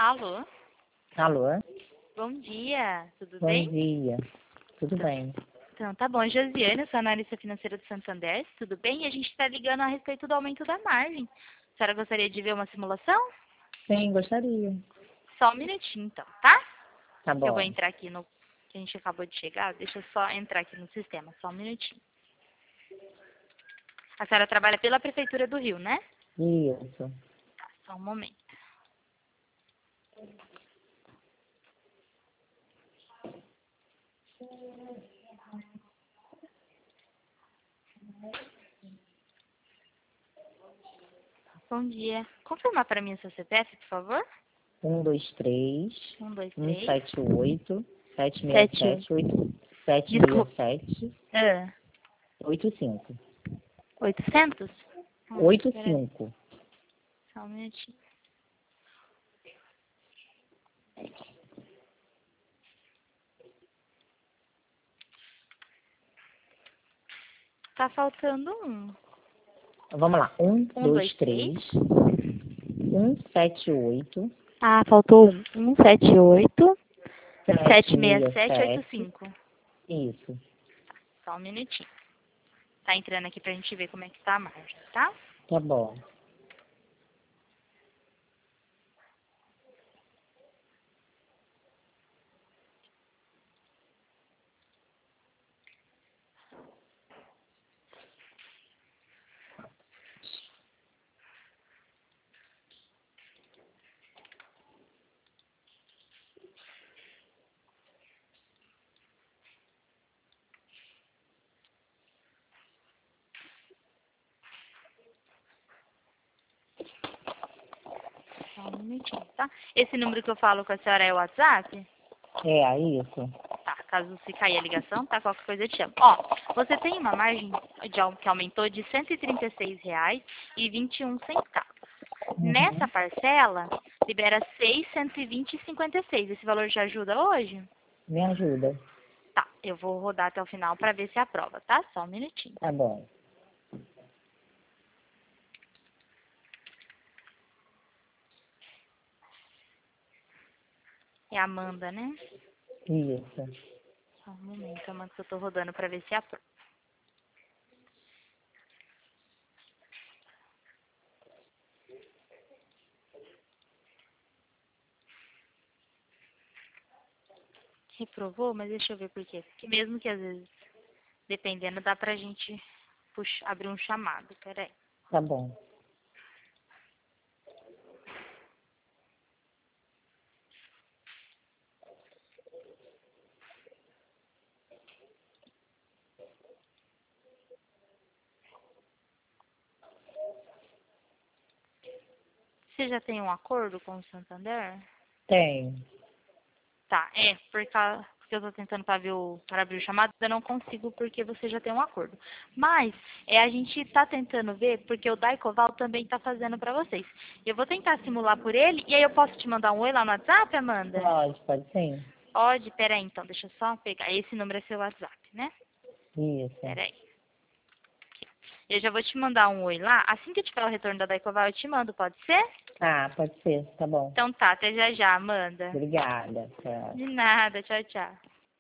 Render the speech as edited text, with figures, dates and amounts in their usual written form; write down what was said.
Alô? Alô? Bom dia, tudo Bom bem? dia. Tudo bem? Então, tá bom. Josiane, sou analista financeira do Santander, tudo bem? E a gente está ligando a respeito do aumento da margem. A senhora gostaria de ver uma simulação? Sim, gostaria. Só um minutinho, então, tá? Tá Eu vou bom. entrar aqui no... que a gente acabou de chegar, deixa eu só entrar aqui no sistema, só um minutinho. A senhora trabalha pela Prefeitura do Rio, né? Isso. Tá, só um momento. Bom dia. Confirmar para mim o seu CPF, por favor? 123 Um, dois, três. 178 Sete. 767 Desculpa. 767 Ah, 85. 800? Peraí, 85. só um minutinho. Tá faltando um. Vamos lá. Um, dois, 123 178 Ah, faltou um. 178 767 767. 85. Isso. Só um minutinho. Tá entrando aqui pra gente ver como é que tá a margem, tá? Tá bom. Só um minutinho, tá? Esse número que eu falo com a senhora é o WhatsApp? É, isso. Tá, caso se cair a ligação, tá? Qualquer coisa eu te chamo. Ó, você tem uma margem que aumentou de R$ 136,21. Nessa Uhum. parcela, libera 620,56. Esse valor te ajuda hoje? Me ajuda. Tá, eu vou rodar até o final para ver se aprova, tá? Só um minutinho. Tá bom. É a Amanda, né? Isso. Só um momento, Amanda, que eu tô rodando para ver se aprova. Reprovou, mas deixa eu ver por quê. Porque mesmo que às vezes, dependendo, dá pra gente abrir um chamado. Peraí. Tá bom. Você já tem um acordo com o Santander? Tem. Tá, porque eu tô tentando para abrir o chamado, eu não consigo porque você já tem um acordo. Mas a gente tá tentando ver porque o Daicoval também tá fazendo para vocês. Eu vou tentar simular por ele e aí eu posso te mandar um oi lá no WhatsApp, Amanda? Pode sim. Pode? Peraí então, deixa eu só pegar. Esse número é seu WhatsApp, né? Isso. Peraí. Eu já vou te mandar um oi lá. Assim que eu tiver o retorno da Daicoval, eu te mando, pode ser? Ah, pode ser. Tá bom. Então tá, até já já, Amanda. Obrigada. Tchau. De nada, tchau, tchau.